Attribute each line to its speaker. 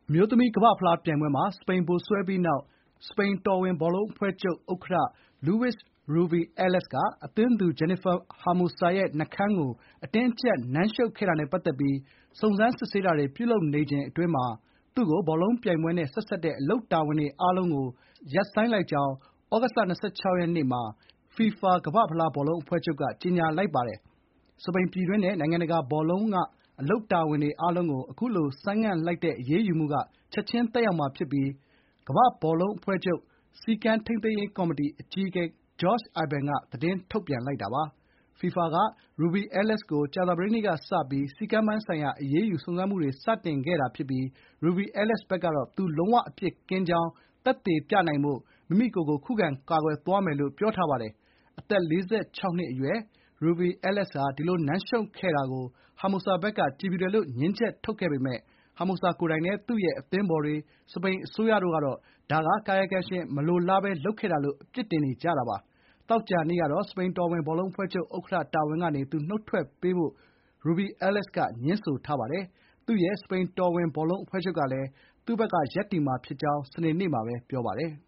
Speaker 1: အမျိုးသမီးကမ္ဘာ့ဖလားပြိုင်ပွဲမှာ စပိန်ဗိုလ်စွဲပြီးနောက် စပိန်တော်ဝင်ဘောလုံးအဖွဲ့ချုပ်ဥက္ကဋ္ဌ Luis Rubiales က အသင်းသူ Jennifer Hermoso ရဲ့ နှုတ်ခမ်းကို အတင်းအကျပ်နမ်းရှုပ်ခဲ့တာနဲ့ပတ်သက်ပြီး စုံစမ်းစစ်ဆေးတာတွေပြုလုပ်နေချိန်အတွင်းမှာ သူ့ကို ဘောလုံးပြိုင်ပွဲနဲ့ဆက်စပ်တဲ့အလုပ်တာဝန်တွေအားလုံးကို ရပ်ဆိုင်းလိုက်ကြောင်း သြဂုတ်လ ၂၆ ရက်နေ့မှာ FIFA ကမ္ဘာ့ဖလားဘောလုံးအဖွဲ့ချုပ်က ကြေညာလိုက်ပါတယ်။ စပိန်ပြည်တွင်းနဲ့ နိုင်ငံတကာဘောလုံးကအလုပ်တာဝန်တွေအားလုံးကို အခုလို ဆိုင်းငံ့လိုက်တဲ့အရေးယူမှုက ချက်ချင်းသက်ရောက်မှာဖြစ်ပြီး ကမ္ဘာ့ဘောလုံးအဖွဲ့ချုပ် စည်းကမ်းထိန်းသိမ်းရေးကော်မတီအကြီးအကဲ Jorge Iban က သတင်းထုတ်ပြန်လိုက်တာပါ။ FIFA က Rubiales ကို ကြာသပတေးနေ့ကစပြီး စည်းကမ်းပိုင်းဆိုင်ရာအရေးယူစုံစမ်းမှုတွေ စတင်ခဲ့တာဖြစ်ပြီး Rubiales ဘက်ကတော့ သူ လုံးဝအပြစ်ကင်းကြောင်း သက်သေပြနိုင်ဖို့ မိမိကိုယ်ကို ခုခံကာကွယ်သွားမယ်လို့ ပြောထားပါတယ်။ အသက် ၄၆ နှစ်အရွယ် Rubiales ဟာ ဒီလိုနမ်းရှုပ်ခဲ့တာကို Hermoso ဘက်က ကြည်ဖြူတယ်လို့ ငြင်းချက်ထုတ်ခဲ့ပေမယ့် Hermoso ကိုယ်တိုင်နဲ့ သူ့ရဲ့အသင်းဖော်တွေ၊ စပိန်အစိုးရတို့ကတော့ ဒါက ကာယကံရှင်မလိုလားဘဲလုပ်ခဲ့တာလို့ အပြစ်တင်နေကြတာပါ။ သောကြာနေ့ကတော့ စပိန်တော်ဝင်ဘောလုံးအဖွဲ့ချုပ်ဥက္ကဋ္ဌတာဝန်ကနေ သူနုတ်ထွက်ပေးဖို့ Rubiales က ငြင်းဆိုထားပါတယ်။ သူ့ရဲ့ စပိန်တော်ဝင်ဘောလုံးအဖွဲ့ချုပ်ကလည်း သူ့ဘက်ကရပ်တည်မှာဖြစ်ကြောင်း စနေနေ့မှာပဲ ပြောပါတယ်။